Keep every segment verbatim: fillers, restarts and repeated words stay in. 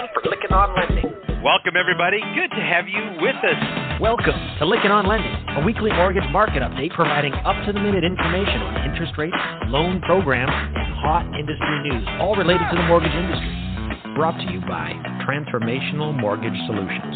time for Lykken on Lending. Welcome, everybody. Good to have you with us. Welcome to Lykken on Lending, a weekly mortgage market update providing up-to-the-minute information on interest rates, loan programs, and hot industry news, all related to the mortgage industry. Brought to you by Transformational Mortgage Solutions.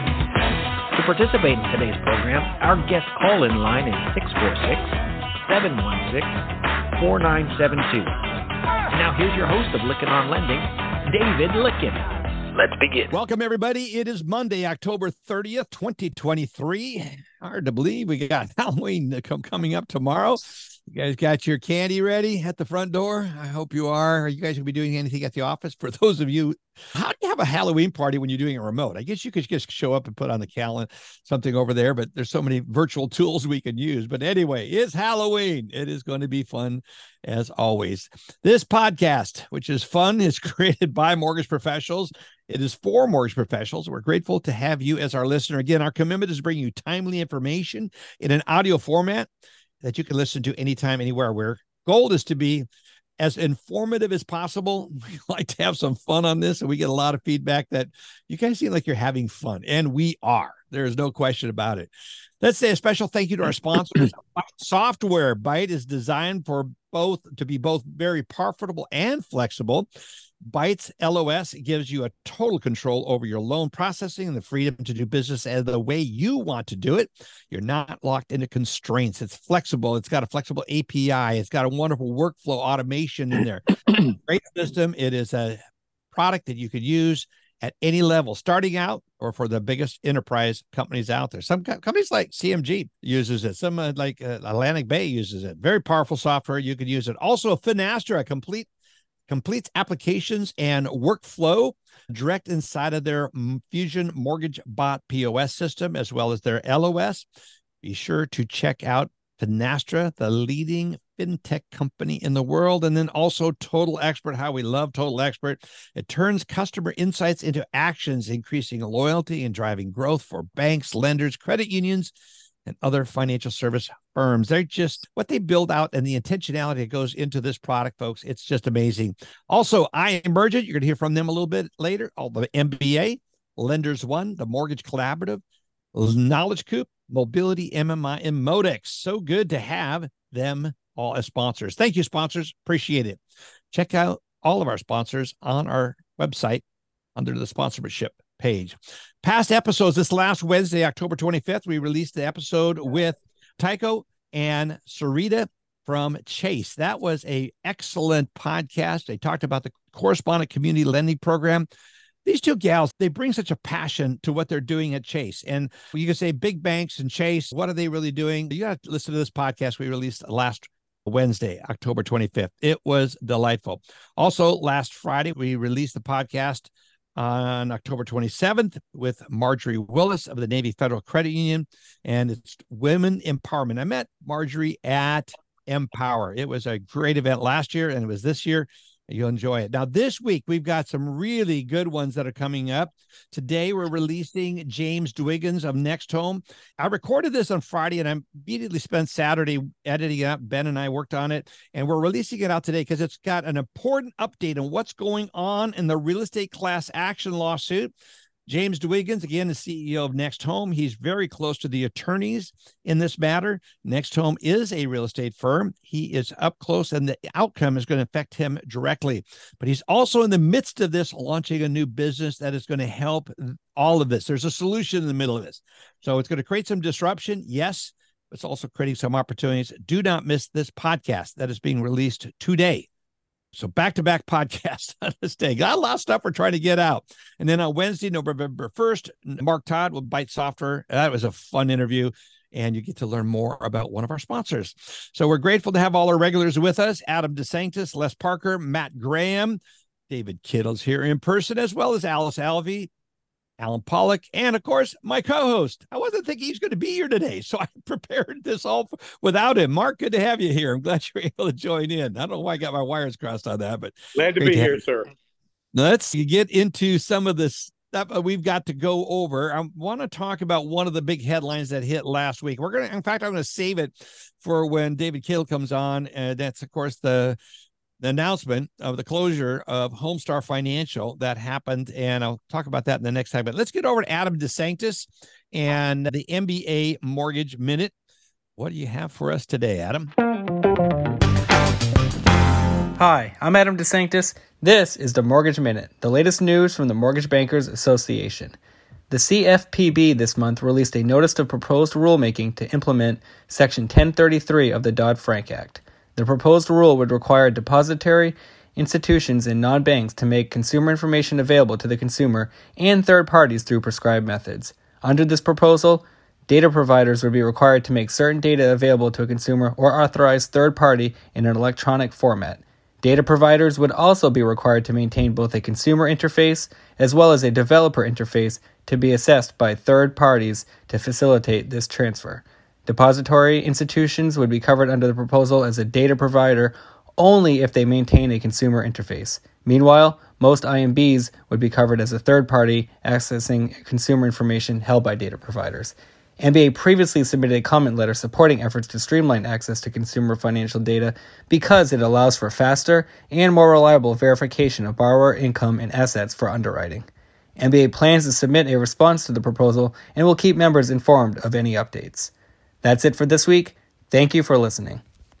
To participate in today's program, our guest call-in line is six four six, seven one six, four nine seven two. And now here's your host of Lykken on Lending, David Lykken. Let's begin. Welcome, everybody. It is Monday, October thirtieth, twenty twenty-three. Hard to believe we got Halloween coming up tomorrow. You guys got your candy ready at the front door? I hope you are. Are you guys going to be doing anything at the office? For those of you, how do you have a Halloween party when you're doing a remote? I guess you could just show up and put on the calendar something over there, but there's so many virtual tools we can use. But anyway, it's Halloween. It is going to be fun as always. This podcast, which is fun, is created by mortgage professionals. It is for mortgage professionals. We're grateful to have you as our listener. Again, our commitment is to bring you timely information in an audio format that you can listen to anytime, anywhere. Our goal is to be as informative as possible. We like to have some fun on this, and we get a lot of feedback that you guys seem like you're having fun, and we are. There is no question about it. Let's say a special thank you to our sponsors, Byte Software. Byte is designed for both to be both very profitable and flexible. Byte's L O S gives you a total control over your loan processing and the freedom to do business as the way you want to do it. You're not locked into constraints. It's flexible. It's got a flexible A P I. It's got a wonderful workflow automation in there. Great system. It is a product that you could use at any level, starting out or for the biggest enterprise companies out there. Some co- companies like C M G uses it. Some uh, like uh, Atlantic Bay uses it. Very powerful software. You could use it. Also, Finastra, a complete completes applications and workflow direct inside of their Fusion Mortgage Bot P O S system, as well as their L O S. Be sure to check out Finastra, the leading fintech company in the world, and then also Total Expert, how we love Total Expert. It turns customer insights into actions, increasing loyalty and driving growth for banks, lenders, credit unions, and other financial service firms. They're just what they build out and the intentionality that goes into this product, folks. It's just amazing. Also, iEmergent, you're going to hear from them a little bit later. All the M B A, Lenders One, the Mortgage Collaborative, Knowledge Coop, Mobility M M I, and Modex. So good to have them all as sponsors. Thank you, sponsors. Appreciate it. Check out all of our sponsors on our website under the sponsorship page. Past episodes, this last Wednesday, October twenty-fifth, we released the episode with Tycho and Sarita from Chase. That was an excellent podcast. They talked about the correspondent community lending program. These two gals, they bring such a passion to what they're doing at Chase. And you can say big banks and Chase, what are they really doing? You got to listen to this podcast we released last Wednesday, October twenty-fifth. It was delightful. Also, last Friday, we released the podcast on October twenty-seventh with Marjorie Willis of the Navy Federal Credit Union, and it's Women Empowerment. I met Marjorie at Empower. It was a great event last year, and it was this year. You'll enjoy it. Now, this week, we've got some really good ones that are coming up. Today, we're releasing James Dwiggins of Next Home. I recorded this on Friday, and I immediately spent Saturday editing it up. Ben and I worked on it, and we're releasing it out today because it's got an important update on what's going on in the real estate class action lawsuit. James Dwiggins, again, the C E O of Next Home. He's very close to the attorneys in this matter. Next Home is a real estate firm. He is up close, and the outcome is going to affect him directly. But he's also in the midst of this, launching a new business that is going to help all of this. There's a solution in the middle of this. So it's going to create some disruption, yes, but it's also creating some opportunities. Do not miss this podcast that is being released today. So back-to-back podcasts on this day. Got a lot of stuff we're trying to get out. And then on Wednesday, November first, Mark Todd with Byte Software. That was a fun interview, and you get to learn more about one of our sponsors. So we're grateful to have all our regulars with us. Adam DeSanctis, Les Parker, Matt Graham, David Kittle's here in person, as well as Alice Alvey, Alan Pollock, and, of course, my co-host. I wasn't thinking he's going to be here today, so I prepared this all without him. Mark, good to have you here. I'm glad you're able to join in. I don't know why I got my wires crossed on that, but glad to be to here, sir. Let's get into some of this stuff we've got to go over. I want to talk about one of the big headlines that hit last week. We're going to, in fact, I'm going to save it for when David Kittle comes on. And that's, of course, the the announcement of the closure of Homestar Financial that happened, and I'll talk about that in the next time. But let's get over to Adam DeSanctis and the M B A Mortgage Minute. What do you have for us today, Adam? Hi, I'm Adam DeSanctis. This is the Mortgage Minute, the latest news from the Mortgage Bankers Association. The C F P B this month released a notice of proposed rulemaking to implement Section ten thirty-three of the Dodd-Frank Act. The proposed rule would require depository institutions and non-banks to make consumer information available to the consumer and third parties through prescribed methods. Under this proposal, data providers would be required to make certain data available to a consumer or authorized third party in an electronic format. Data providers would also be required to maintain both a consumer interface as well as a developer interface to be assessed by third parties to facilitate this transfer. Depository institutions would be covered under the proposal as a data provider only if they maintain a consumer interface. Meanwhile, most I M Bs would be covered as a third party accessing consumer information held by data providers. M B A previously submitted a comment letter supporting efforts to streamline access to consumer financial data because it allows for faster and more reliable verification of borrower income and assets for underwriting. M B A plans to submit a response to the proposal and will keep members informed of any updates. That's it for this week. Thank you for listening.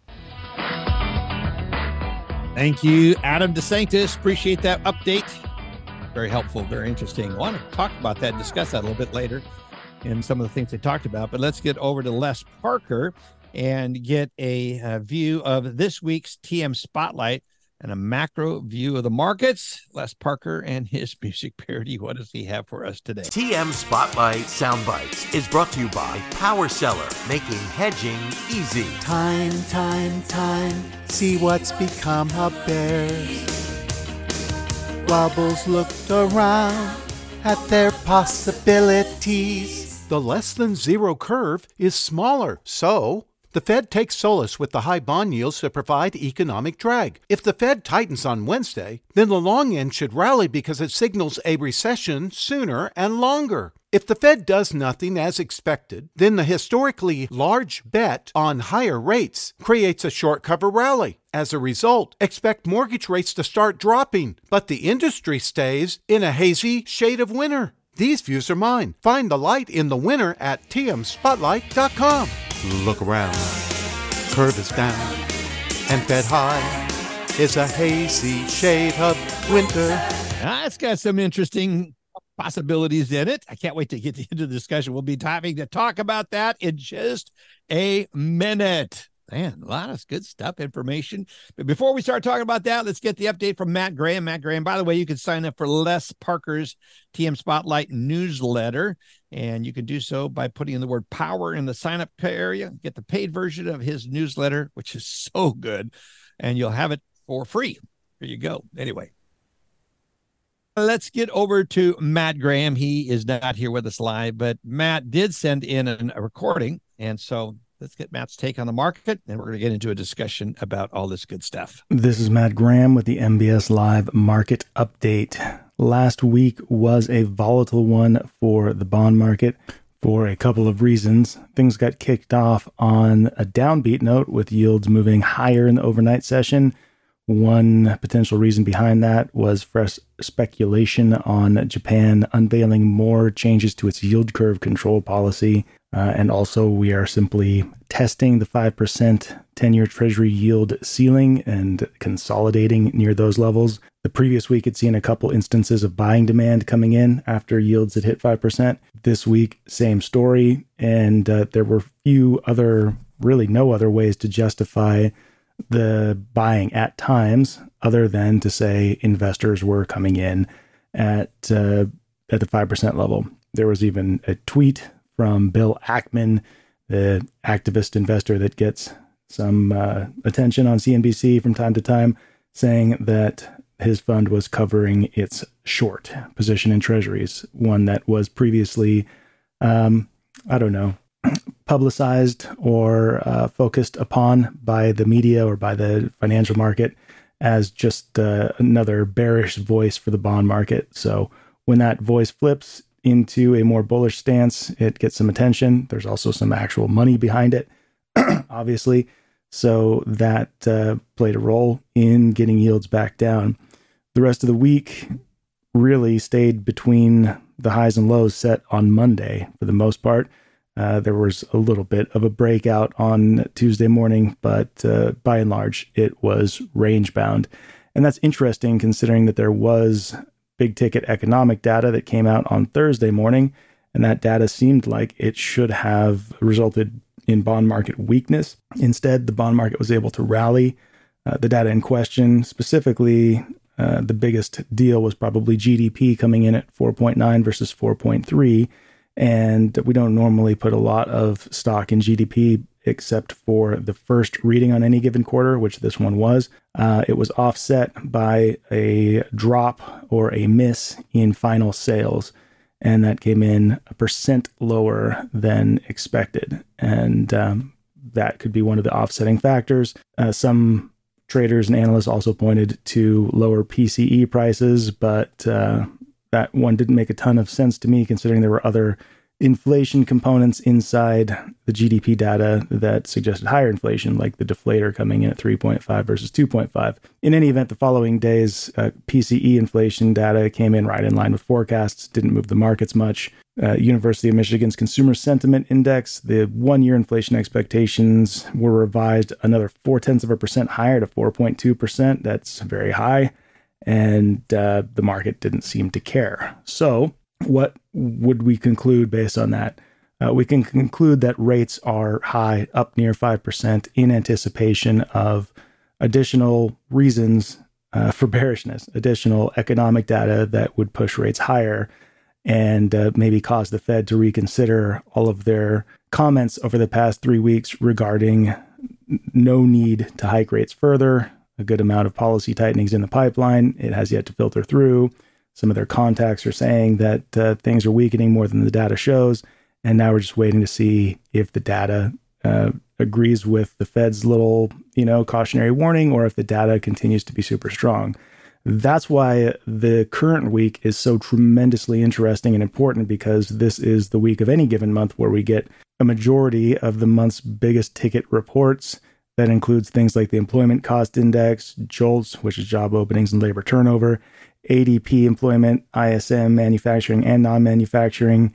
Thank you, Adam DeSanctis. Appreciate that update. Very helpful, very interesting. I want to talk about that and discuss that a little bit later in some of the things they talked about. But let's get over to Les Parker and get a, a view of this week's T M Spotlight and a macro view of the markets. Les Parker and his music parody. What does he have for us today? T M Spotlight Soundbites is brought to you by Power Seller, making hedging easy. Time, time, time, see what's become of bears. Wobbles looked around at their possibilities. The less than zero curve is smaller, so the Fed takes solace with the high bond yields that provide economic drag. If the Fed tightens on Wednesday, then the long end should rally because it signals a recession sooner and longer. If the Fed does nothing as expected, then the historically large bet on higher rates creates a short cover rally. As a result, expect mortgage rates to start dropping, but the industry stays in a hazy shade of winter. These views are mine. Find the light in the winter at T M spotlight dot com. Look around. Curve is down, and Fed high is a hazy shade of winter. Ah, it's got some interesting possibilities in it. I can't wait to get into the discussion. We'll be having to talk about that in just a minute. Man, a lot of good stuff, information. But before we start talking about that, let's get the update from Matt Graham. Matt Graham, by the way, you can sign up for Les Parker's T M Spotlight newsletter, and you can do so by putting in the word power in the sign-up area. Get the paid version of his newsletter, which is so good, and you'll have it for free. There you go. Anyway, let's get over to Matt Graham. He is not here with us live, but Matt did send in an, a recording, and so let's get Matt's take on the market, and we're going to get into a discussion about all this good stuff. This is Matt Graham with the M B S Live Market Update. Last week was a volatile one for the bond market for a couple of reasons. Things got kicked off on a downbeat note with yields moving higher in the overnight session. One potential reason behind that was fresh speculation on Japan unveiling more changes to its yield curve control policy. Uh, and also, we are simply testing the five percent ten-year Treasury yield ceiling and consolidating near those levels. The previous week had seen a couple instances of buying demand coming in after yields had hit five percent. This week, same story. And uh, there were few other, really no other ways to justify the buying at times other than to say investors were coming in at uh, at the five percent level. There was even a tweet from Bill Ackman, the activist investor that gets some uh, attention on C N B C from time to time, saying that his fund was covering its short position in treasuries, one that was previously, um, I don't know, publicized or uh, focused upon by the media or by the financial market as just uh, another bearish voice for the bond market. So when that voice flips into a more bullish stance, it gets some attention. There's also some actual money behind it, obviously. So that uh, played a role in getting yields back down. The rest of the week really stayed between the highs and lows set on Monday for the most part. Uh, there was a little bit of a breakout on Tuesday morning, but uh, by and large, it was range bound. And that's interesting considering that there was big ticket economic data that came out on Thursday morning, and that data seemed like it should have resulted in bond market weakness. Instead, the bond market was able to rally. Uh, the data in question, specifically, uh, the biggest deal was probably G D P coming in at four point nine versus four point three. And we don't normally put a lot of stock in G D P except for the first reading on any given quarter, which this one was. Uh, it was offset by a drop or a miss in final sales, and that came in a percent lower than expected. And um, that could be one of the offsetting factors. Uh, some traders and analysts also pointed to lower P C E prices, but uh, that one didn't make a ton of sense to me considering there were other inflation components inside the G D P data that suggested higher inflation, like the deflator coming in at three point five versus two point five. In any event, the following day's uh, P C E inflation data came in right in line with forecasts, didn't move the markets much. Uh, University of Michigan's Consumer Sentiment Index, the one-year inflation expectations were revised another four-tenths of a percent higher to four point two percent. That's very high, and uh, the market didn't seem to care. So what would we conclude based on that? Uh, we can conclude that rates are high, up near five percent, in anticipation of additional reasons uh, for bearishness, additional economic data that would push rates higher and uh, maybe cause the Fed to reconsider all of their comments over the past three weeks regarding no need to hike rates further, a good amount of policy tightenings in the pipeline. It has yet to filter through. Some of their contacts are saying that uh, things are weakening more than the data shows. And now we're just waiting to see if the data uh, agrees with the Fed's little, you know, cautionary warning, or if the data continues to be super strong. That's why the current week is so tremendously interesting and important, because this is the week of any given month where we get a majority of the month's biggest ticket reports. That includes things like the Employment Cost Index, JOLTS, which is job openings and labor turnover, A D P employment, I S M, manufacturing and non-manufacturing,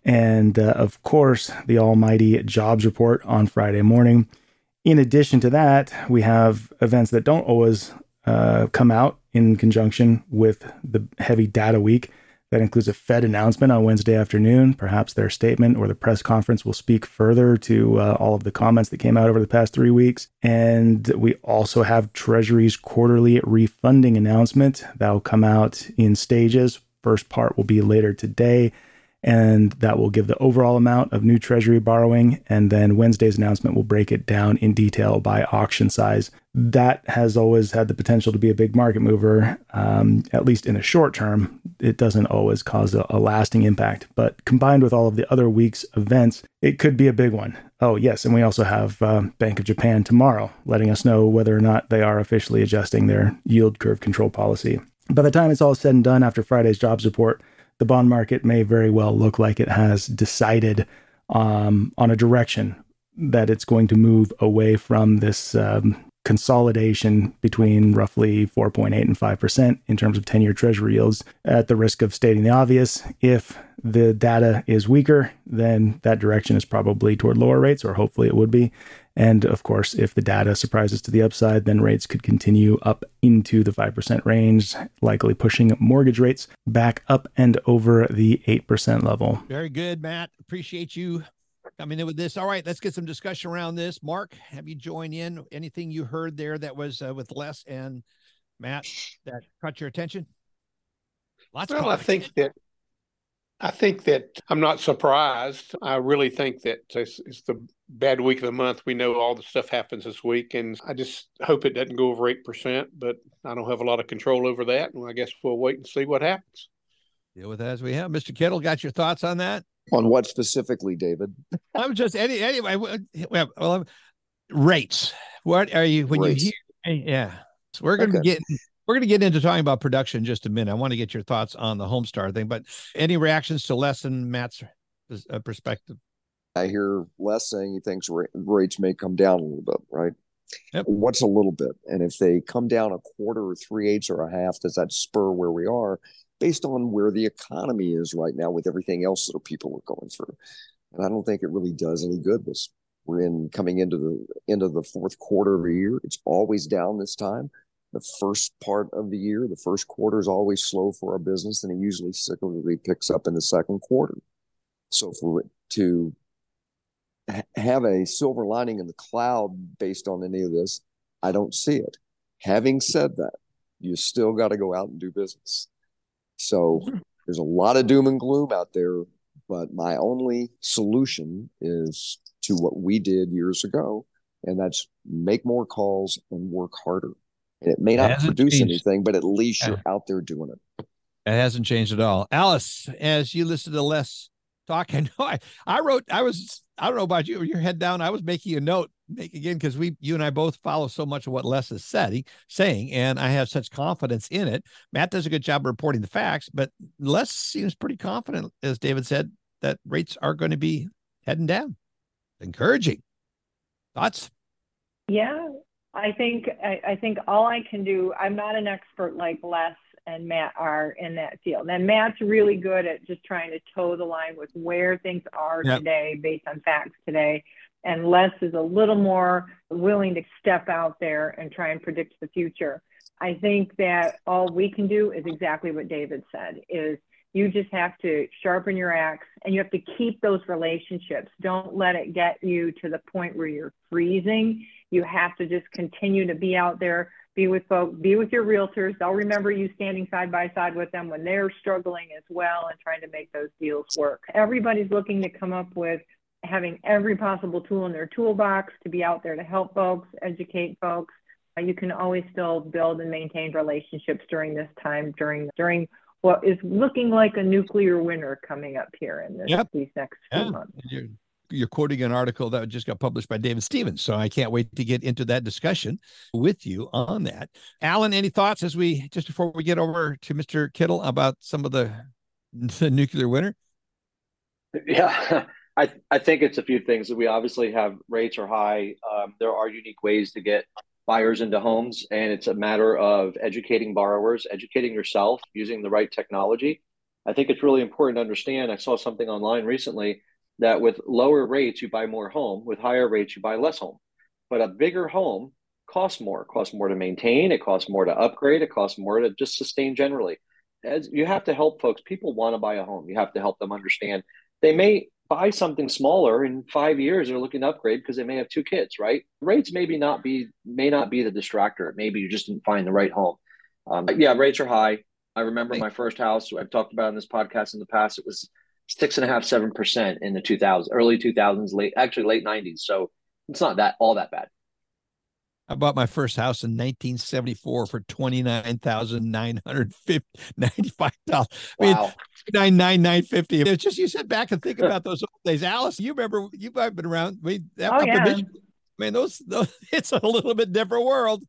and uh, of course, the almighty jobs report on Friday morning. In addition to that, we have events that don't always uh, come out in conjunction with the heavy data week. That includes a Fed announcement on Wednesday afternoon. Perhaps their statement or the press conference will speak further to uh, all of the comments that came out over the past three weeks. And we also have Treasury's quarterly refunding announcement that will come out in stages. First part will be later today, and that will give the overall amount of new Treasury borrowing. And then Wednesday's announcement will break it down in detail by auction size. That has always had the potential to be a big market mover, um, at least in the short term. It doesn't always cause a, a lasting impact, but combined with all of the other week's events, it could be a big one. Oh, yes, and we also have uh, Bank of Japan tomorrow, letting us know whether or not they are officially adjusting their yield curve control policy. By the time it's all said and done after Friday's jobs report, the bond market may very well look like it has decided um, on a direction that it's going to move away from this um, consolidation between roughly four point eight and five percent in terms of ten-year Treasury yields, at the risk of stating the obvious. If the data is weaker, then that direction is probably toward lower rates, or hopefully it would be. And of course, if the data surprises to the upside, then rates could continue up into the five percent range, likely pushing mortgage rates back up and over the eight percent level. Very good, Matt. Appreciate you coming in with this. All right, let's get some discussion around this. Mark, have you joined in? Anything you heard there that was uh, with Les and Matt that caught your attention? Lots well, of I think that I think that I'm not surprised. I really think that it's, it's the bad week of the month. We know all the stuff happens this week, and I just hope it doesn't go over eight percent, but I don't have a lot of control over that. And I guess we'll wait and see what happens. Deal with that as we have. Mister Kittle, got your thoughts on that? On what specifically, David? I'm just, any, anyway, well, well, rates. What are you, when rates. you hear, yeah. So we're going to okay. get We're going to get into talking about production in just a minute. I want to get your thoughts on the Homestar thing, but any reactions to Les and Matt's uh, perspective? I hear Les saying he thinks rates may come down a little bit, right? Yep. What's a little bit? And if they come down a quarter or three eighths or a half, does that spur where we are based on where the economy is right now with everything else that people are going through? And I don't think it really does any good. This we're in coming into the end of the fourth quarter of the year. It's always down this time. The first part of the year, the first quarter is always slow for our business, and it usually cyclically picks up in the second quarter. So for it to ha- have a silver lining in the cloud based on any of this, I don't see it. Having said that, you still got to go out and do business. So there's a lot of doom and gloom out there, but my only solution is to what we did years ago, and that's make more calls and work harder. And it may It not hasn't produce changed. anything, but at least Yeah. you're out there doing it. It hasn't changed at all. Alice, as you listen to Les talk, I know I, I wrote, I was, I don't know about you, your head down. I was making a note, make again, because we, you and I both follow so much of what Les is said, saying, and I have such confidence in it. Matt does a good job of reporting the facts, but Les seems pretty confident, as David said, that rates are going to be heading down. Encouraging. Thoughts? Yeah, I think I, I think all I can do, I'm not an expert like Les and Matt are in that field. And Matt's really good at just trying to toe the line with where things are Yep. today based on facts today. And Les is a little more willing to step out there and try and predict the future. I think that all we can do is exactly what David said, is you just have to sharpen your axe and you have to keep those relationships. Don't let it get you to the point where you're freezing. You have to just continue to be out there, be with folks, be with your realtors. They'll remember you standing side by side with them when they're struggling as well and trying to make those deals work. Everybody's looking to come up with having every possible tool in their toolbox to be out there to help folks, educate folks. You can always still build and maintain relationships during this time, during during what is looking like a nuclear winter coming up here in this, Yep. these next Yeah. few months. You're, you're quoting an article that just got published by David Stevens. So I can't wait to get into that discussion with you on that. Alan, any thoughts as we, just before we get over to Mister Kittle about some of the, the nuclear winter? Yeah, I I think it's a few things. We obviously have rates are high. Um, there are unique ways to get buyers into homes, and it's a matter of educating borrowers, educating yourself, using the right technology. I think it's really important to understand. I saw something online recently that with lower rates, you buy more home. With higher rates, you buy less home. But a bigger home costs more. It costs more to maintain. It costs more to upgrade. It costs more to just sustain generally. As you have to help folks. People want to buy a home. You have to help them understand. They may buy something smaller in five years. They're looking to upgrade because they may have two kids, right? Rates maybe not be may not be the distractor. Maybe you just didn't find the right home. Um, but yeah, rates are high. I remember my first house. I've talked about in this podcast in the past. It was six and a half, seven percent in the two thousands, early two thousands, late actually late nineties. So it's not that all that bad. I bought my first house in nineteen seventy-four for twenty-nine thousand nine hundred ninety-five dollars. I mean, Wow. nine nine nine fifty. It's just you sit back and think about those old days. Alice, you remember you might have been around. I mean, that, Oh, up in yeah. Michigan, I mean, those, those it's a little bit different world.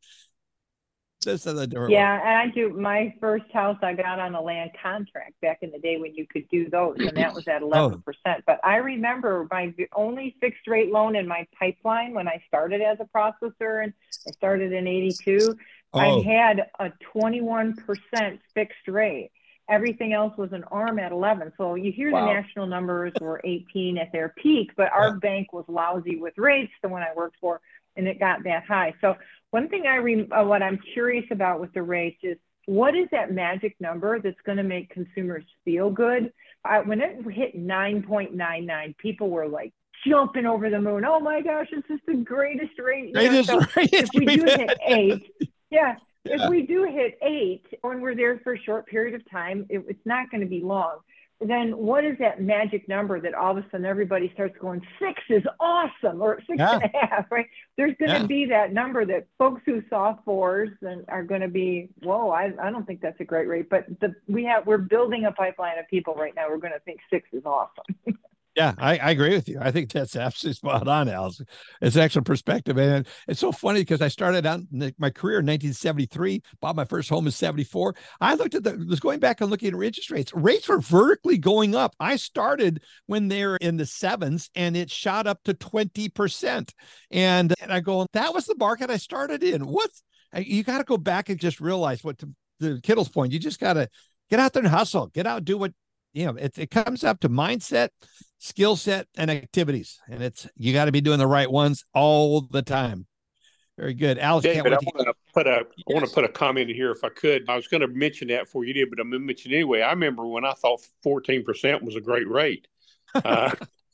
This is a different Yeah, world. and I do. My first house I got on a land contract back in the day when you could do those, and that was at eleven percent. But I remember my only fixed rate loan in my pipeline when I started as a processor, and I started in eighty-two. Oh. I had a twenty-one percent fixed rate. Everything else was an ARM at eleven. So you hear Wow. the national numbers were eighteen at their peak, but our bank was lousy with rates, the one I worked for, and it got that high. So one thing I re- uh, what I'm curious about with the rates is what is that magic number that's going to make consumers feel good? I, when it hit nine point nine nine, people were like jumping over the moon. Oh my gosh, this is the greatest rate. You know, Greatest so rate if we do we've hit had. eight, yeah, Yeah. if we do hit eight when we're there for a short period of time, it, it's not going to be long. Then what is that magic number that all of a sudden everybody starts going, six is awesome, or six Yeah. and a half, right? There's going to Yeah. be that number that folks who saw fours and are going to be, whoa, I, I don't think that's a great rate. But the, we have, we're building a pipeline of people right now. We're going to think six is awesome. Yeah, I, I agree with you. I think that's absolutely spot on, Alice. It's an excellent perspective. And it's so funny because I started out in my career in nineteen seventy-three, bought my first home in seventy-four. I looked at the, was going back and looking at interest rates. Rates were vertically going up. I started when they were in the sevens and it shot up to twenty percent. And, and I go, that was the market I started in. What's, you got to go back and just realize what, to, to Kittle's point, you just got to get out there and hustle, get out, do what, you know, it, it comes up to mindset, skill set, and activities. And it's, you got to be doing the right ones all the time. Very good. Alice, David, can't I wait want to put a, yes. I want to put a comment in here if I could. I was going to mention that before you did, but I'm going to mention anyway. I remember when I thought fourteen percent was a great rate. Uh,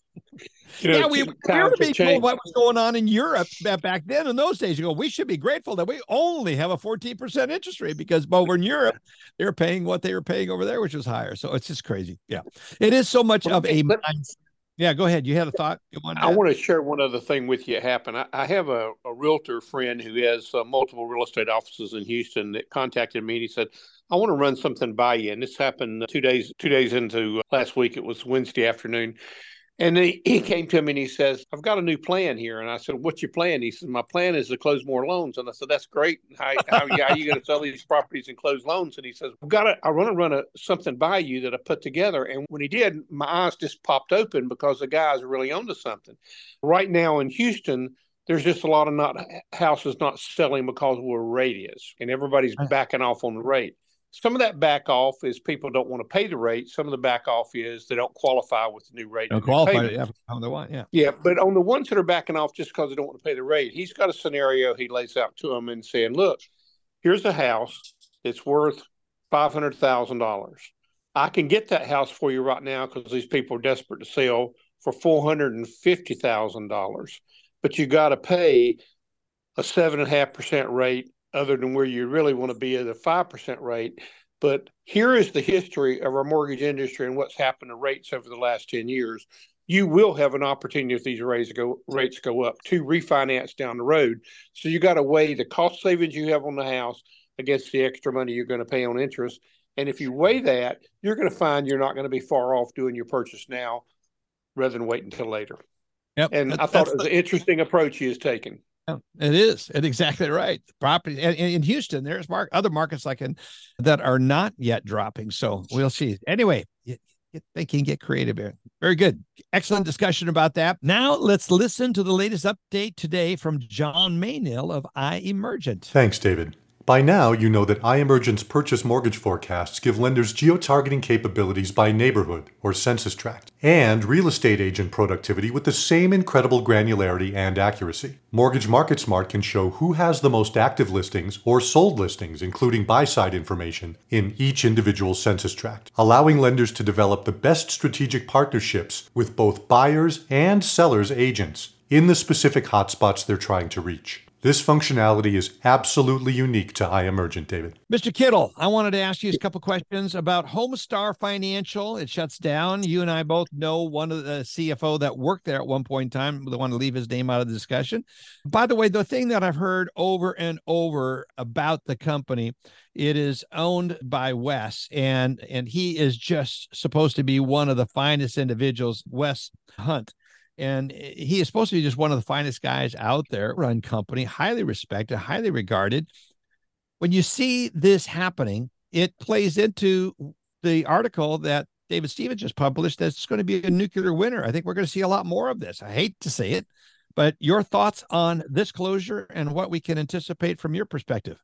you know, yeah, we, we were being told what was going on in Europe back then. In those days, you go, we should be grateful that we only have a fourteen percent interest rate because over in Europe, they're paying what they were paying over there, which was higher. So it's just crazy. Yeah, it is so much of a mindset. Yeah, go ahead. You had a thought? You I want to share one other thing with you that happened. I, I have a, a realtor friend who has uh, multiple real estate offices in Houston that contacted me and he said, I want to run something by you. And this happened two days, two days into last week. It was Wednesday afternoon. And he, he came to me and he says, I've got a new plan here. And I said, what's your plan? He said, my plan is to close more loans. And I said, that's great. How, how, how are you going to sell these properties and close loans? And he says, I've got to, I want to run a, something by you that I put together. And when he did, my eyes just popped open because the guy's really onto something. Right now in Houston, there's just a lot of not houses not selling because of where rate is. And everybody's backing off on the rate. Some of that back off is people don't want to pay the rate. Some of the back off is they don't qualify with the new rate. Don't qualify, yeah, on the one, yeah. Yeah, but on the ones that are backing off just because they don't want to pay the rate, he's got a scenario he lays out to them and saying, look, here's a house that's worth five hundred thousand dollars. I can get that house for you right now because these people are desperate to sell for four hundred fifty thousand dollars. But you got to pay a seven point five percent rate other than where you really want to be at a five percent rate. But here is the history of our mortgage industry and what's happened to rates over the last ten years. You will have an opportunity if these rates go, rates go up to refinance down the road. So you got to weigh the cost savings you have on the house against the extra money you're going to pay on interest. And if you weigh that, you're going to find you're not going to be far off doing your purchase now rather than wait until later. Yep. And that, I thought it was the- an interesting approach he has taken. Yeah, it is. It's exactly right. Property in, in Houston, there's mark, other markets like in that are not yet dropping. So we'll see. Anyway, get, get thinking, get creative here. Very good. Excellent discussion about that. Now let's listen to the latest update today from John Maynell of iEmergent. Thanks, David. By now, you know that iEmergent's purchase mortgage forecasts give lenders geo-targeting capabilities by neighborhood or census tract, and real estate agent productivity with the same incredible granularity and accuracy. Mortgage Market Smart can show who has the most active listings or sold listings, including buy-side information, in each individual census tract, allowing lenders to develop the best strategic partnerships with both buyers and sellers agents in the specific hotspots they're trying to reach. This functionality is absolutely unique to iEmergent, David. Mister Kittle, I wanted to ask you a couple questions about Homestar Financial. It shuts down. You and I both know one of the C F O that worked there at one point in time. They want to leave his name out of the discussion. By the way, the thing that I've heard over and over about the company, it is owned by Wes, and, and he is just supposed to be one of the finest individuals, Wes Hunt. And he is supposed to be just one of the finest guys out there, run company, highly respected, highly regarded. When you see this happening, it plays into the article that David Stevens just published that's going to be a nuclear winter. I think we're going to see a lot more of this. I hate to say it, but your thoughts on this closure and what we can anticipate from your perspective?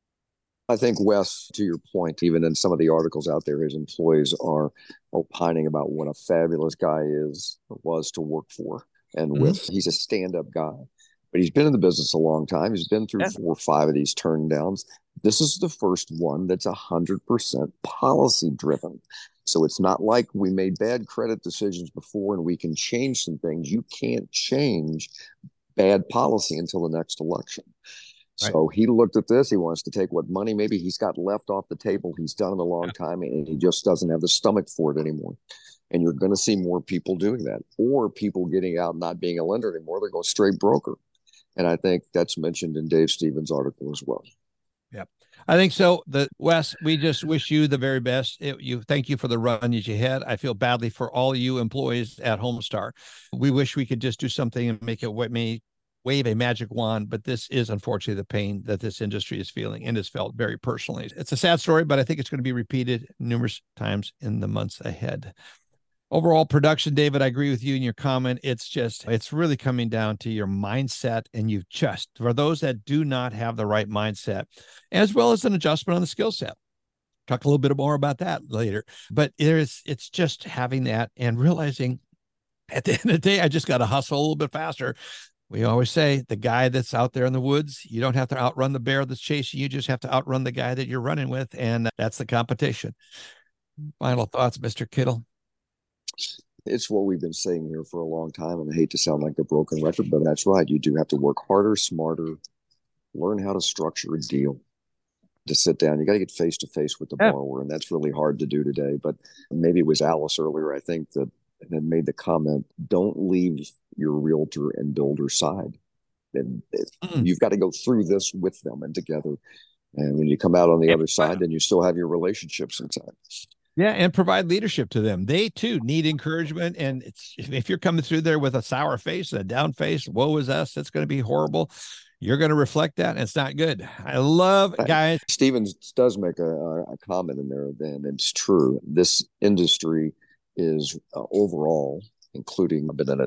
I think, Wes, to your point, even in some of the articles out there, his employees are opining about what a fabulous guy is, was to work for. And mm-hmm. with, he's a stand-up guy. But he's been in the business a long time. He's been through yeah. four or five of these turn downs. This is the first one that's one hundred percent policy-driven. So it's not like we made bad credit decisions before and we can change some things. You can't change bad policy until the next election. Right. So he looked at this. He wants to take what money maybe he's got left off the table. He's done it a long time, and he just doesn't have the stomach for it anymore. And you're going to see more people doing that, or people getting out, not being a lender anymore. They're going straight broker. And I think that's mentioned in Dave Stevens' article as well. Yeah. I think so. The Wes, we just wish you the very best. It, you thank you for the run that you had. I feel badly for all you employees at Homestar. We wish we could just do something and make it what may wave a magic wand, but this is unfortunately the pain that this industry is feeling and is felt very personally. It's a sad story, but I think it's going to be repeated numerous times in the months ahead. Overall production, David, I agree with you in your comment. It's just, it's really coming down to your mindset. And you've just, for those that do not have the right mindset, as well as an adjustment on the skill set. Talk a little bit more about that later. But there's, it's just having that and realizing at the end of the day, I just got to hustle a little bit faster. We always say the guy that's out there in the woods, you don't have to outrun the bear that's chasing you. You just have to outrun the guy that you're running with. And that's the competition. Final thoughts, Mister Kittle? It's what we've been saying here for a long time, and I hate to sound like a broken record, but that's right. You do have to work harder, smarter, learn how to structure a deal, to sit down. You got to get face to face with the yeah. borrower, and that's really hard to do today. But maybe it was Alice earlier, I think, that had made the comment, don't leave your realtor and builder side. And mm. you've got to go through this with them and together. And when you come out on the yeah. other side, then you still have your relationships inside. Yeah, and provide leadership to them. They too need encouragement. And it's if you're coming through there with a sour face, a down face, woe is us, it's going to be horrible. You're going to reflect that, and it's not good. I love guys. Stevens does make a, a comment in there, and it's true. This industry is uh, overall, including I've been in it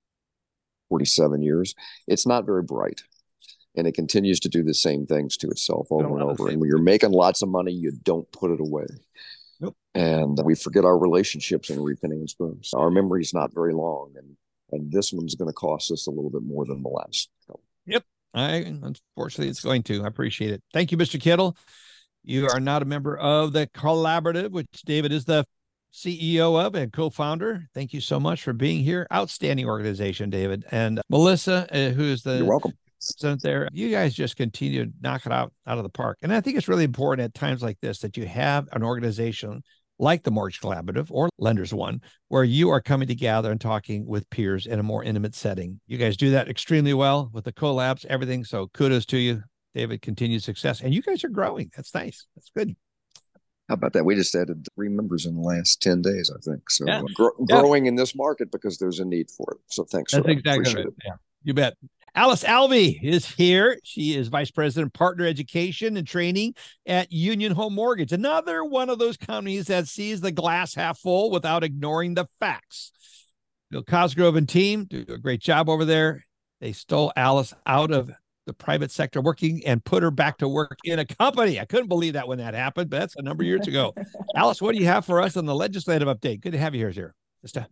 forty-seven years, it's not very bright. And it continues to do the same things to itself over and over. And when you're making lots of money, you don't put it away. Nope. And we forget our relationships and refinance booms. Our memory's not very long, and and this one's going to cost us a little bit more than the last. So. Yep. I unfortunately it's going to. I appreciate it. Thank you, Mister Kittle. You are not a member of the Collaborative, which David is the C E O of and co-founder. Thank you so much for being here. Outstanding organization, David. And Melissa, uh, who is the You're welcome. President there. You guys just continue to knock it out out of the park. And I think it's really important at times like this that you have an organization like the Mortgage Collaborative or Lenders One, where you are coming together and talking with peers in a more intimate setting. You guys do that extremely well with the collabs, everything. So kudos to you, David. Continued success. And you guys are growing. That's nice. That's good. How about that? We just added three members in the last ten days, I think. So yeah. gr- yeah. growing in this market because there's a need for it. So thanks That's for that. Exactly Appreciate right. it. Yeah, you bet. Alice Alvey is here. She is Vice President, Partner Education and Training at Union Home Mortgage. Another one of those companies that sees the glass half full without ignoring the facts. Bill Cosgrove and team do a great job over there. They stole Alice out of the private sector working and put her back to work in a company. I couldn't believe that when that happened, but that's a number of years ago. Alice, what do you have for us on the legislative update? Good to have you here. Mister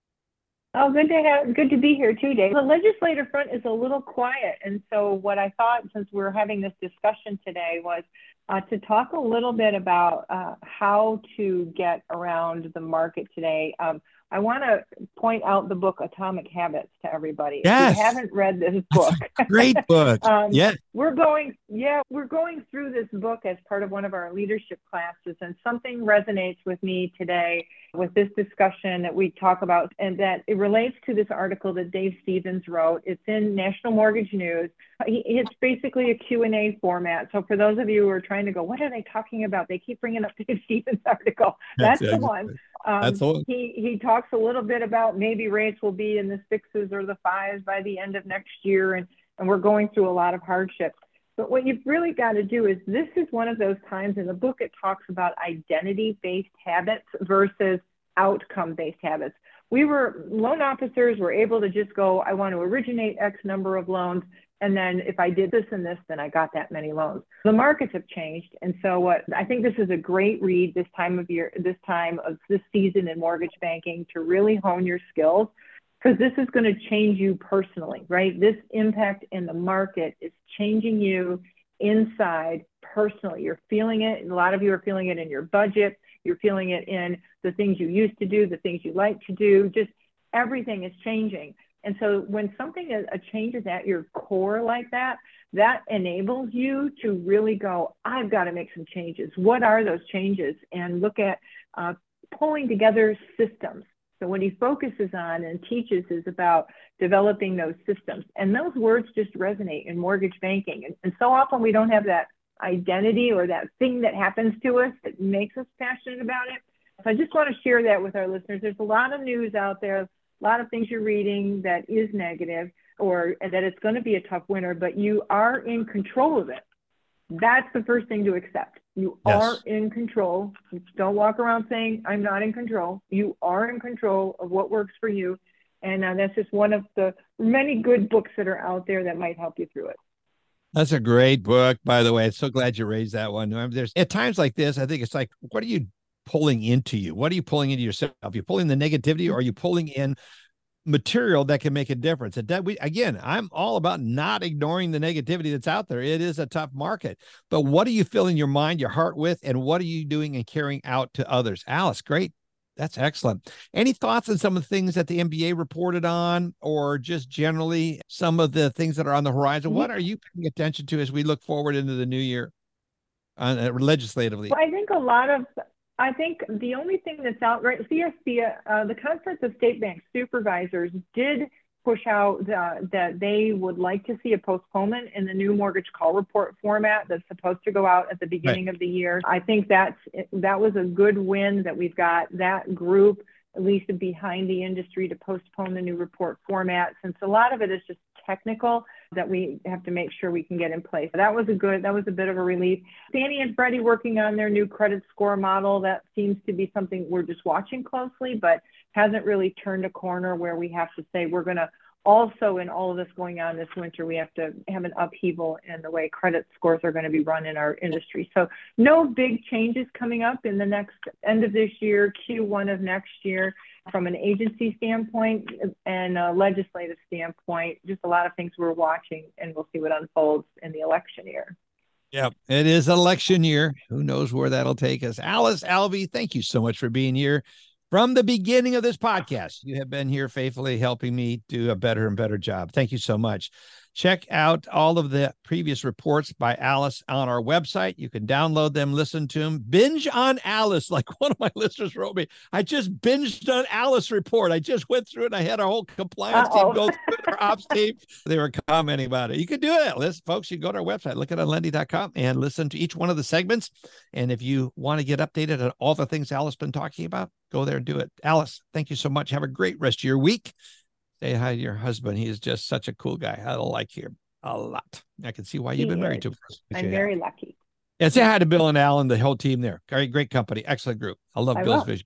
Oh, good to have, good to be here too, Dave. The legislative front is a little quiet. And so what I thought, since we're having this discussion today, was uh, to talk a little bit about uh, how to get around the market today. Um, I want to point out the book Atomic Habits to everybody. Yes. If you haven't read this book, great book. um, yeah, we're going. Yeah, we're going through this book as part of one of our leadership classes, and something resonates with me today with this discussion that we talk about, and that it relates to this article that Dave Stevens wrote. It's in National Mortgage News. It's basically a Q and A format. So for those of you who are trying to go, what are they talking about? They keep bringing up Dave Stevens' article. That's, That's the one. Um, That's the one. He, he talks a little bit about maybe rates will be in the sixes or the fives by the end of next year, and, and we're going through a lot of hardships. But what you've really got to do is, this is one of those times in the book, it talks about identity-based habits versus outcome-based habits. We were, loan officers were able to just go, I want to originate X number of loans, and then if I did this and this, then I got that many loans. The markets have changed. And so what I think this is a great read this time of year, this time of this season in mortgage banking, to really hone your skills, because this is going to change you personally, right? This impact in the market is changing you inside personally. You're feeling it. A lot of you are feeling it in your budget. You're feeling it in the things you used to do, the things you like to do. Just everything is changing. And so when something, a change is at your core like that, that enables you to really go, I've got to make some changes. What are those changes? And look at uh, pulling together systems. So what he focuses on and teaches is about developing those systems. And those words just resonate in mortgage banking. And, and so often we don't have that identity or that thing that happens to us that makes us passionate about it. So I just want to share that with our listeners. There's a lot of news out there, a lot of things you're reading that is negative or that it's going to be a tough winter, but you are in control of it. That's the first thing to accept. You Yes. are in control. Don't walk around saying, I'm not in control. You are in control of what works for you. And uh, that's just one of the many good books that are out there that might help you through it. That's a great book, by the way. I'm so glad you raised that one. There's at times like this, I think it's like, what are you pulling into you? What are you pulling into yourself? Are you pulling the negativity, or are you pulling in material that can make a difference? And that we, again, I'm all about not ignoring the negativity that's out there. It is a tough market, but what are you filling your mind, your heart with, and what are you doing and carrying out to others? Alice, great. That's excellent. Any thoughts on some of the things that the N B A reported on, or just generally some of the things that are on the horizon? What are you paying attention to as we look forward into the new year uh, legislatively? Well, I think a lot of, I think the only thing that's out right, C S B, uh, the Conference of State Bank Supervisors did push out uh, that they would like to see a postponement in the new mortgage call report format that's supposed to go out at the beginning right. of the year. I think that's, that was a good win that we've got that group, at least behind the industry, to postpone the new report format, since a lot of it is just technical that we have to make sure we can get in place. That was a good, that was a bit of a relief. Fannie and Freddie working on their new credit score model. That seems to be something we're just watching closely, but hasn't really turned a corner where we have to say we're going to also, in all of this going on this winter, we have to have an upheaval in the way credit scores are going to be run in our industry. So no big changes coming up in the next end of this year, Q one of next year. From an agency standpoint and a legislative standpoint, just a lot of things we're watching, and we'll see what unfolds in the election year. Yep, it is election year. Who knows where that'll take us? Alice Alvey, thank you so much for being here. From the beginning of this podcast, you have been here faithfully helping me do a better and better job. Thank you so much. Check out all of the previous reports by Alice on our website. You can download them, listen to them, binge on Alice. Like one of my listeners wrote me, I just binged on Alice report. I just went through it. I had our whole compliance Uh-oh. team go through it, our ops team. They were commenting about it. You can do it. Listen, folks, you can go to our website, look at unlendy dot com, and listen to each one of the segments. And if you want to get updated on all the things Alice has been talking about, go there and do it. Alice, thank you so much. Have a great rest of your week. Say hi to your husband. He is just such a cool guy. I like him a lot. I can see why you've He been married is. to him. I'm very lucky. Yeah, say hi to Bill and Alan, the whole team there. Great, great company. Excellent group. I love I Bill's will. vision.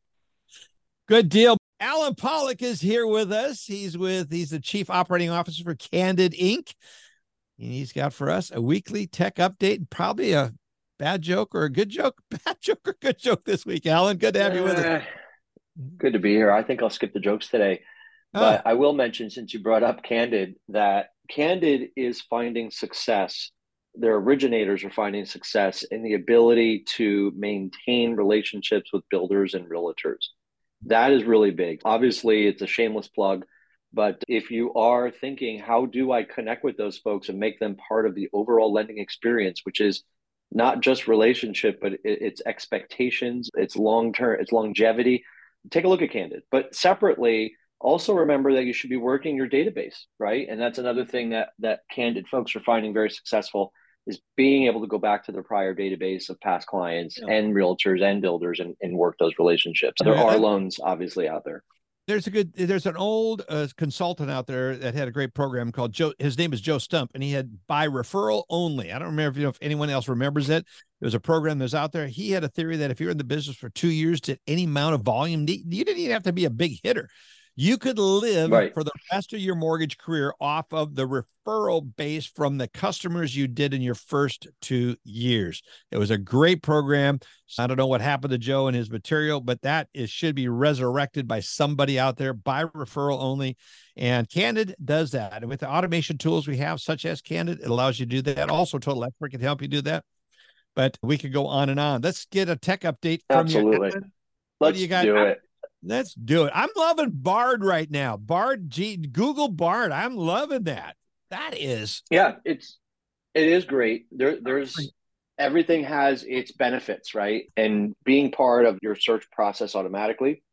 Good deal. Alan Pollock is here with us. He's with, he's the Chief Operating Officer for Candid Incorporated. And he's got for us a weekly tech update, probably a bad joke or a good joke, bad joke or good joke this week. Alan, good to have you with us. Uh, Good to be here. I think I'll skip the jokes today. But I will mention, since you brought up Candid, that Candid is finding success. Their originators are finding success in the ability to maintain relationships with builders and realtors. That is really big. Obviously, it's a shameless plug, but if you are thinking, how do I connect with those folks and make them part of the overall lending experience, which is not just relationship, but it's expectations, it's long-term, it's longevity, take a look at Candid. But separately, also remember that you should be working your database, right? And that's another thing that that Candid folks are finding very successful, is being able to go back to their prior database of past clients yeah. and realtors and builders and, and work those relationships. There are loans obviously out there. There's a good, there's an old uh, consultant out there that had a great program called Joe. His name is Joe Stump, and he had by referral only. I don't remember if, you know, if anyone else remembers it. There was a program that's out there. He had a theory that if you're in the business for two years to any amount of volume, you didn't even have to be a big hitter. You could live right. for the rest of your mortgage career off of the referral base from the customers you did in your first two years. It was a great program. I don't know what happened to Joe and his material, but that is should be resurrected by somebody out there by referral only. And Candid does that. And with the automation tools we have, such as Candid, it allows you to do that. Also, Total Expert can help you do that. But we could go on and on. Let's get a tech update from Absolutely. you. Let's do, you got? do it. Let's do it. I'm loving Bard right now. Bard, G, Google Bard. I'm loving that. That is. Yeah, it's, it is great. There, there's, everything has its benefits, right? And being part of your search process automatically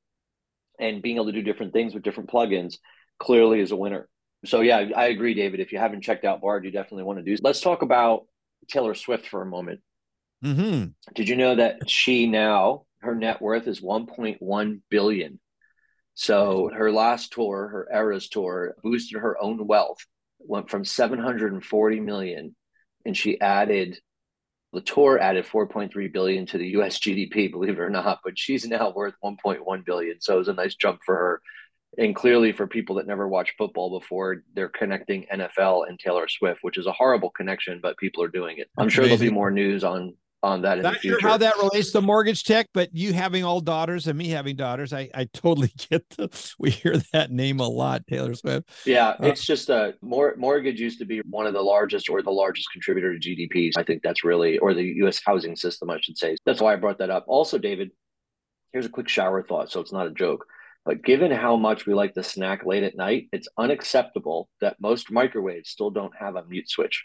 and being able to do different things with different plugins clearly is a winner. So yeah, I agree, David. If you haven't checked out Bard, you definitely want to do. Let's talk about Taylor Swift for a moment. Mm-hmm. Did you know that she now, her net worth is one point one billion? So her last tour, her Eras tour, boosted her own wealth, went from seven hundred forty million, and she added, the tour added four point three billion to the U S G D P, believe it or not, but she's now worth one point one billion. So it was a nice jump for her. And clearly for people that never watched football before, they're connecting N F L and Taylor Swift, which is a horrible connection, but people are doing it. I'm That's sure amazing. there'll be more news on on that in Not the future. sure how that relates to mortgage tech, but you having all daughters and me having daughters, I, I totally get the, we hear that name a lot, Taylor Swift. Yeah, Uh, it's just a more mortgage used to be one of the largest or the largest contributor to G D P. I think that's really, or the U S housing system, I should say. That's why I brought that up. Also, David, here's a quick shower thought, so it's not a joke. But given how much we like to snack late at night, it's unacceptable that most microwaves still don't have a mute switch.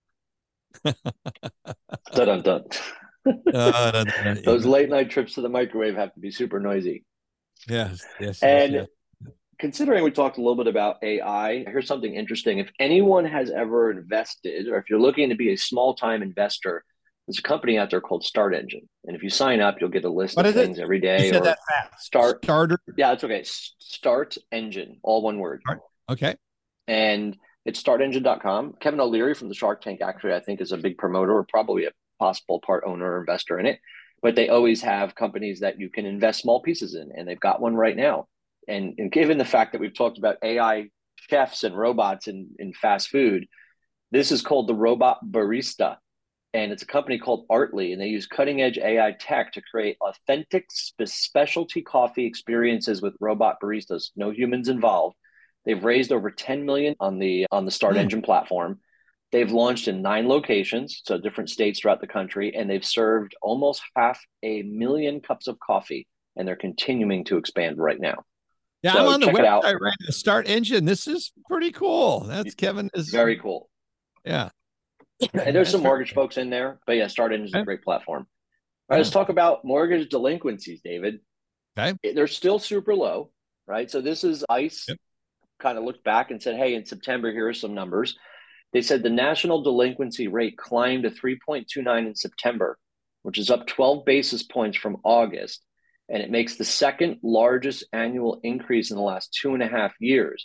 Dun dun dun. uh, dun, dun, dun. Those late night trips to the microwave have to be super noisy. Yes, yes, And yes, yes. considering we talked a little bit about A I, here's something interesting. If anyone has ever invested, or if you're looking to be a small time investor, there's a company out there called Start Engine. And if you sign up, you'll get a list What of is it? things every day. You said or that fast. Start Starter. Yeah, it's okay. S- Start Engine, all one word. Okay. And it's start engine dot com. Kevin O'Leary from the Shark Tank, actually, I think is a big promoter, or probably a possible part owner or investor in it. But they always have companies that you can invest small pieces in, and they've got one right now. And, and given the fact that we've talked about A I chefs and robots in, in fast food, this is called the Robot Barista. And it's a company called Artly, and they use cutting edge A I tech to create authentic spe- specialty coffee experiences with robot baristas, no humans involved. They've raised over ten million dollars on the on the Start Mm. Engine platform. They've launched in nine locations, so different states throughout the country, and they've served almost half a million cups of coffee, and they're continuing to expand right now. Yeah, So I'm on the check it out. website right now. Start Engine. This is pretty cool. That's Kevin is Very cool. Yeah. And there's some That's mortgage folks in there, but yeah, Start Engine is a Okay. great platform. All right, let's talk about mortgage delinquencies, David. Okay. They're still super low, right? So this is ICE Yep. kind of looked back and said, hey, in September, here are some numbers. They said the national delinquency rate climbed to three point two nine in September, which is up twelve basis points from August. And it makes the second largest annual increase in the last two and a half years.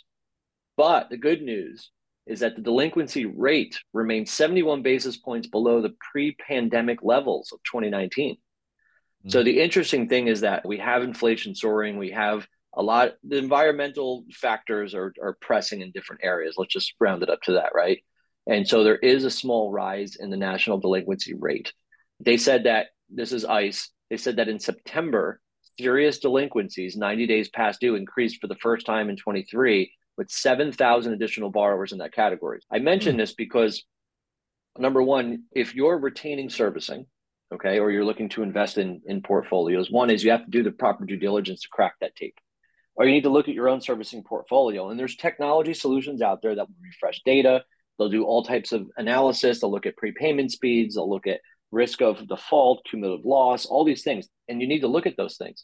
But the good news is that the delinquency rate remains seventy-one basis points below the pre-pandemic levels of twenty nineteen. Mm-hmm. So the interesting thing is that we have inflation soaring. We have a lot, the environmental factors are, are pressing in different areas. Let's just round it up to that, right? And so there is a small rise in the national delinquency rate. They said that, this is ICE, they said that in September, serious delinquencies, ninety days past due, increased for the first time in twenty-three, with seven thousand additional borrowers in that category. I mention mm. this because, number one, if you're retaining servicing, okay, or you're looking to invest in, in portfolios, one is you have to do the proper due diligence to crack that tape. Or you need to look at your own servicing portfolio. And there's technology solutions out there that will refresh data. They'll do all types of analysis. They'll look at prepayment speeds. They'll look at risk of default, cumulative loss, all these things. And you need to look at those things.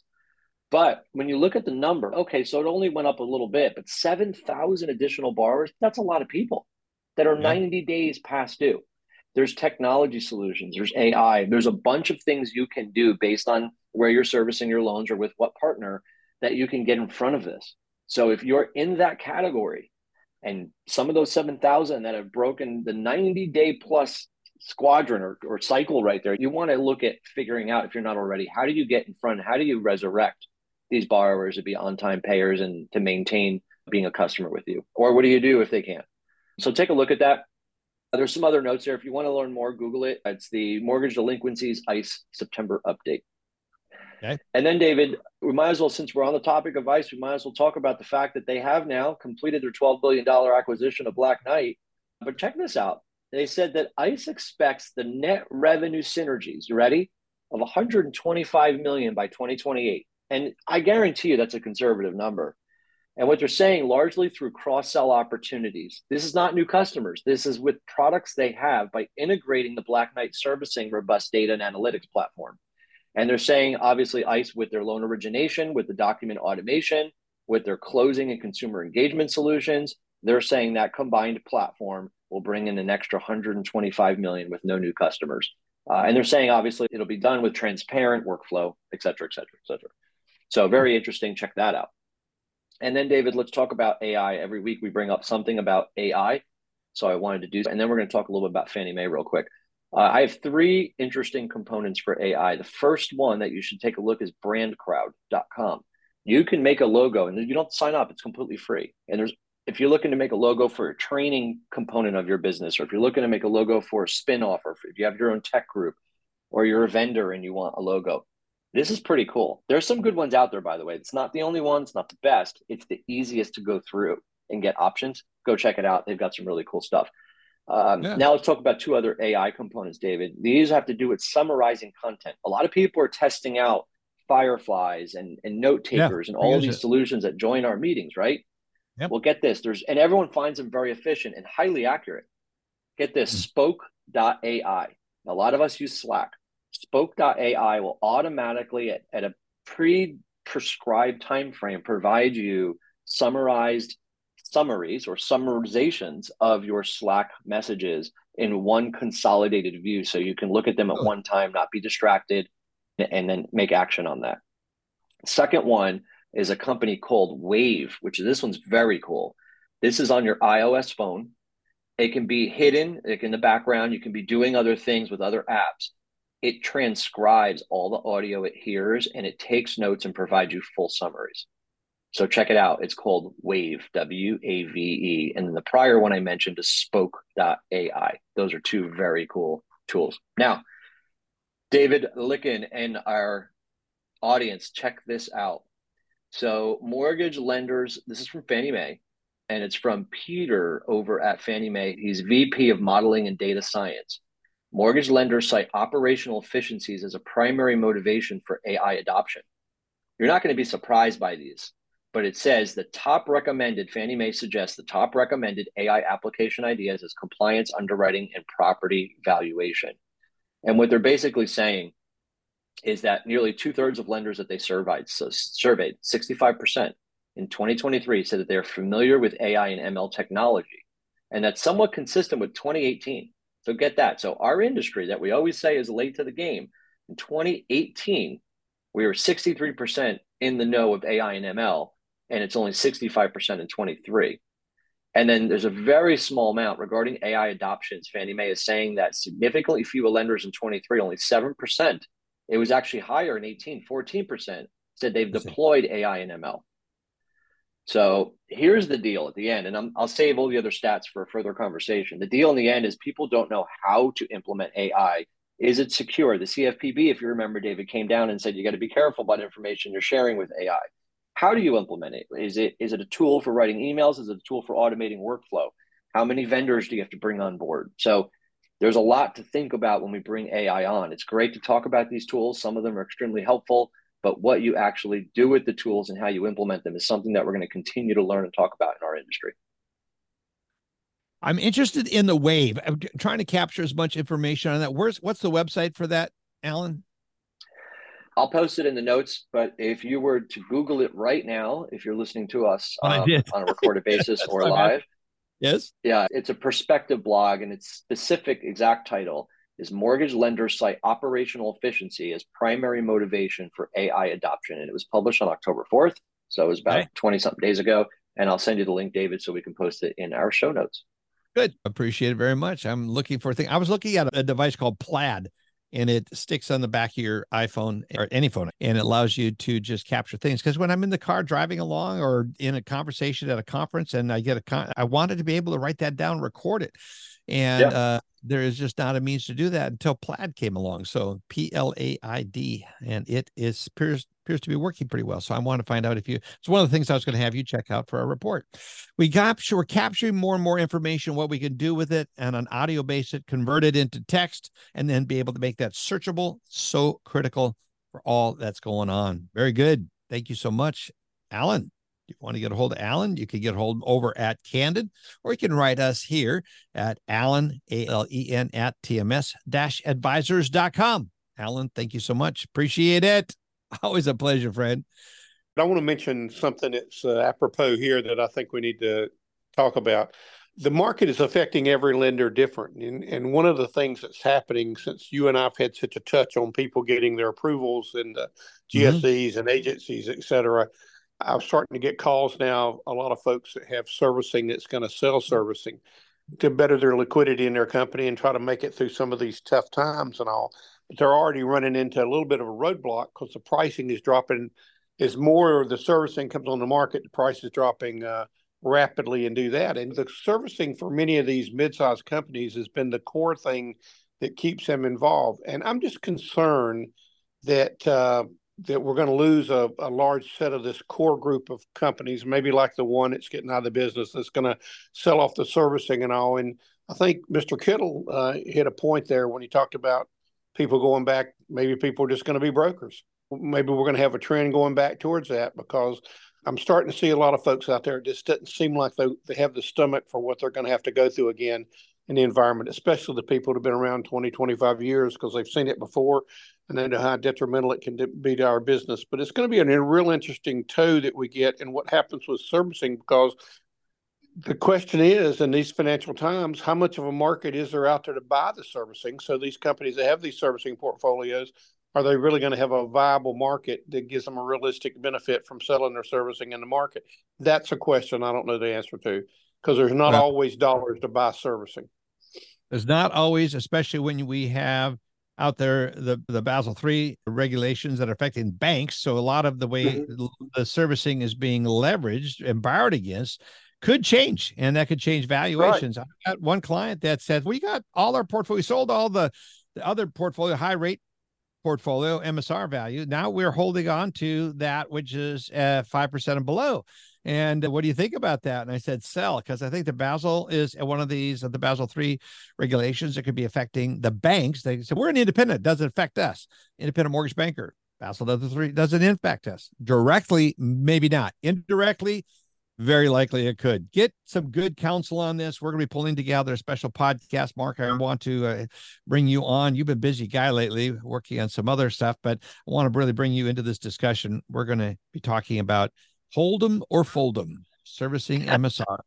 But when you look at the number, okay, so it only went up a little bit, but seven thousand additional borrowers, that's a lot of people that are yeah. ninety days past due. There's technology solutions, there's A I, there's a bunch of things you can do based on where you're servicing your loans or with what partner that you can get in front of this. So if you're in that category and some of those seven thousand that have broken the ninety day plus squadron or, or cycle right there, you want to look at figuring out, if you're not already, how do you get in front? How do you resurrect these borrowers to be on-time payers and to maintain being a customer with you? Or what do you do if they can't? So take a look at that. There's some other notes there. If you want to learn more, Google it. It's the Mortgage Delinquencies ICE September update. Okay. And then, David, we might as well, since we're on the topic of ICE, we might as well talk about the fact that they have now completed their twelve billion dollars acquisition of Black Knight. But check this out. They said that ICE expects the net revenue synergies, you ready, of one hundred twenty-five million dollars by twenty twenty-eight. And I guarantee you that's a conservative number. And what they're saying, largely through cross-sell opportunities. This is not new customers. This is with products they have by integrating the Black Knight servicing robust data and analytics platform. And they're saying, obviously, ICE with their loan origination, with the document automation, with their closing and consumer engagement solutions, they're saying that combined platform will bring in an extra one hundred twenty-five million dollars with no new customers. Uh, and they're saying, obviously, it'll be done with transparent workflow, et cetera, et cetera, et cetera. So very interesting. Check that out. And then, David, let's talk about A I. Every week we bring up something about A I. So I wanted to do that. And then we're going to talk a little bit about Fannie Mae real quick. Uh, I have three interesting components for A I. The first one that you should take a look is brand crowd dot com. You can make a logo and you don't sign up. It's completely free. And there's if you're looking to make a logo for a training component of your business, or if you're looking to make a logo for a spin-off, or if you have your own tech group, or you're a vendor and you want a logo, this is pretty cool. There's some good ones out there, by the way. It's not the only one. It's not the best. It's the easiest to go through and get options. Go check it out. They've got some really cool stuff. Um, yeah. Now let's talk about two other A I components, David. These have to do with summarizing content. A lot of people are testing out Fireflies and, and note takers yeah, and all of these it. solutions that join our meetings, right? Yep. Well, get this. There's and everyone finds them very efficient and highly accurate. Get this, mm. spoke dot A I. A lot of us use Slack. spoke dot A I will automatically, at, at a pre-prescribed time frame, provide you summarized summaries or summarizations of your Slack messages in one consolidated view. So you can look at them at oh. one time, not be distracted, and then make action on that. Second one is a company called Wave, which this one's very cool. This is on your iOS phone. It can be hidden like in the background. You can be doing other things with other apps. It transcribes all the audio it hears, and it takes notes and provides you full summaries. So check it out. It's called Wave, W A V E. And then the prior one I mentioned is spoke dot A I. Those are two very cool tools. Now, David Lykken and our audience, check this out. So mortgage lenders, this is from Fannie Mae, and it's from Peter over at Fannie Mae. He's V P of Modeling and Data Science. Mortgage lenders cite operational efficiencies as a primary motivation for A I adoption. You're not going to be surprised by these, but it says the top recommended, Fannie Mae suggests the top recommended A I application ideas is compliance, underwriting, and property valuation. And what they're basically saying is that nearly two thirds of lenders that they surveyed, so surveyed sixty-five percent in twenty twenty-three said that they're familiar with A I and M L technology. And that's somewhat consistent with twenty eighteen. So get that. So our industry that we always say is late to the game, in twenty eighteen, we were sixty-three percent in the know of A I and M L, and it's only sixty-five percent in twenty-three. And then there's a very small amount regarding A I adoptions. Fannie Mae is saying that significantly fewer lenders in twenty-three, only seven percent. It was actually higher in eighteen, fourteen percent said they've deployed A I and M L. So here's the deal at the end, and I'm, I'll save all the other stats for a further conversation. The deal in the end is people don't know how to implement A I. Is it secure? The C F P B, if you remember, David, came down and said you got to be careful about information you're sharing with A I. How do you implement it? Is it is it a tool for writing emails? Is it a tool for automating workflow? How many vendors do you have to bring on board? So there's a lot to think about when we bring A I on. It's great to talk about these tools. Some of them are extremely helpful, but what you actually do with the tools and how you implement them is something that we're going to continue to learn and talk about in our industry. I'm interested in the Wave. I'm trying to capture as much information on that. Where's what's the website for that, Alan? I'll post it in the notes, but if you were to Google it right now, if you're listening to us oh, um, on a recorded basis or live, yes, yeah, it's a perspective blog, and its specific exact title is Mortgage Lenders Cite Operational Efficiency as Primary Motivation for A I Adoption. And it was published on October fourth. So it was about twenty something days ago. And I'll send you the link, David, so we can post it in our show notes. Good. Appreciate it very much. I'm looking for a thing. I was looking at a device called Plaid, and it sticks on the back of your iPhone or any phone, and it allows you to just capture things. Because when I'm in the car driving along or in a conversation at a conference and I get a con I wanted to be able to write that down, record it. And yeah. uh, there is just not a means to do that until Plaid came along. So P L A I D, and it is appears, appears to be working pretty well. So I want to find out if you, it's one of the things I was going to have you check out for our report. We capture, we're capturing more and more information, what we can do with it, and on audio basis, convert it into text, and then be able to make that searchable. So critical for all that's going on. Very good. Thank you so much, Alan. If you want to get a hold of Alan, you can get a hold over at Candid, or you can write us here at Alan, A L E N, at T M S advisors dot com. Alan, thank you so much. Appreciate it. Always a pleasure, friend. I want to mention something that's uh, apropos here that I think we need to talk about. the market is affecting every lender different. And, and one of the things that's happening since you and I've had such a touch on people getting their approvals and the G S Es mm-hmm. and agencies, et cetera, I'm starting to get calls now, a lot of folks that have servicing that's going to sell servicing to better their liquidity in their company and try to make it through some of these tough times and all. But they're already running into a little bit of a roadblock because the pricing is dropping. As more of the servicing comes on the market, the price is dropping uh, rapidly and do that. And the servicing for many of these mid-sized companies has been the core thing that keeps them involved. And I'm just concerned that uh, that we're going to lose a, a large set of this core group of companies, maybe like the one that's getting out of the business that's going to sell off the servicing and all. And I think Mister Kittle uh, hit a point there when he talked about people going back. Maybe people are just going to be brokers. Maybe we're going to have a trend going back towards that, because I'm starting to see a lot of folks out there. It just doesn't seem like they, they have the stomach for what they're going to have to go through again in the environment, especially the people that have been around twenty, twenty-five years, because they've seen it before and they know how detrimental it can be to our business. But it's going to be a real interesting toe that we get in what happens with servicing, because the question is, in these financial times, how much of a market is there out there to buy the servicing? So these companies that have these servicing portfolios, are they really going to have a viable market that gives them a realistic benefit from selling their servicing in the market? That's a question I don't know the answer to, because there's not well, always dollars to buy servicing. There's not always, especially when we have out there the, the Basel three regulations that are affecting banks. So a lot of the way mm-hmm. the servicing is being leveraged and borrowed against could change, and that could change valuations. Right. I got one client that said, we got all our portfolio, we sold all the, the other portfolio, high rate portfolio, M S R value. Now we're holding on to that, which is uh, five percent and below. And what do you think about that? And I said, sell, because I think the Basel is one of these, the Basel three regulations that could be affecting the banks. They said, we're an independent, it doesn't affect us. Independent mortgage banker. Basel doesn't impact us. Directly, maybe not. Indirectly, very likely it could. Get some good counsel on this. We're going to be pulling together a special podcast. Mark, I want to uh, bring you on. You've been a busy guy lately working on some other stuff, but I want to really bring you into this discussion. We're going to be talking about hold 'em or fold 'em, servicing M S R.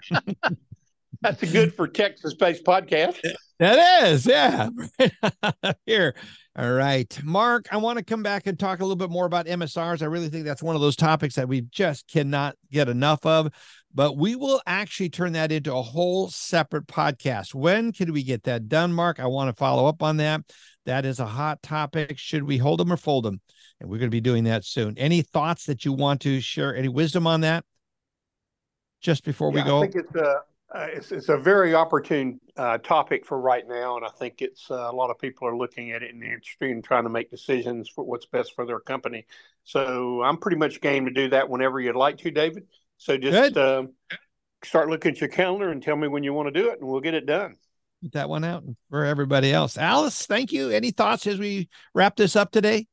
That's a good for Texas-based podcast. That is, yeah. Here. All right. Mark, I want to come back and talk a little bit more about M S Rs. I really think that's one of those topics that we just cannot get enough of, but we will actually turn that into a whole separate podcast. When can we get that done, Mark? I want to follow up on that. That is a hot topic. Should we hold them or fold them? And we're going to be doing that soon. Any thoughts that you want to share? Any wisdom on that? Just before yeah, we go. I think it's a, uh, it's, it's a very opportune uh, topic for right now. And I think it's uh, a lot of people are looking at it in the industry and trying to make decisions for what's best for their company. So I'm pretty much game to do that whenever you'd like to, David. So just uh, start looking at your calendar and tell me when you want to do it, and we'll get it done. Get that one out for everybody else. Alice, thank you. Any thoughts as we wrap this up today?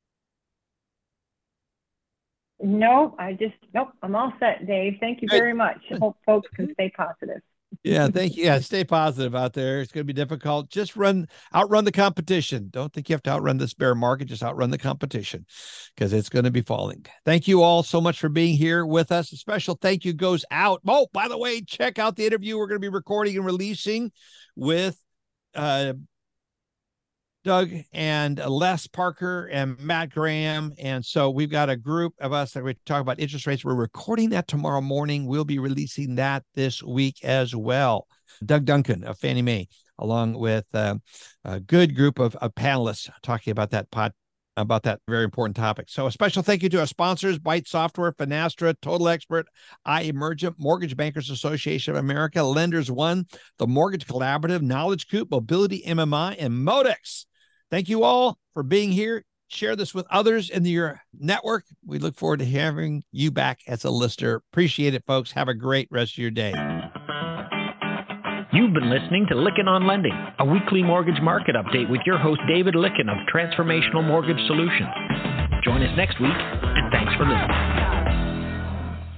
No, I just, nope, I'm all set, Dave. Thank you very much. I hope folks can stay positive. Yeah, thank you. Yeah, stay positive out there. It's going to be difficult. Just run, outrun the competition. Don't think you have to outrun this bear market. Just outrun the competition, because it's going to be falling. Thank you all so much for being here with us. A special thank you goes out. Oh, by the way, check out the interview we're going to be recording and releasing with uh, Doug and Les Parker and Matt Graham. And so we've got a group of us that we talk about interest rates. We're recording that tomorrow morning. We'll be releasing that this week as well. Doug Duncan of Fannie Mae, along with uh, a good group of, of panelists talking about that pod, about that very important topic. So a special thank you to our sponsors, Byte Software, Finastra, Total Expert, iEmergent, Mortgage Bankers Association of America, Lenders One, the Mortgage Collaborative, Knowledge Coop, Mobility M M I, and Modex. Thank you all for being here. Share this with others in your network. We look forward to having you back as a listener. Appreciate it, folks. Have a great rest of your day. You've been listening to Lykken on Lending, a weekly mortgage market update with your host, David Lykken of Transformational Mortgage Solutions. Join us next week, and thanks for listening.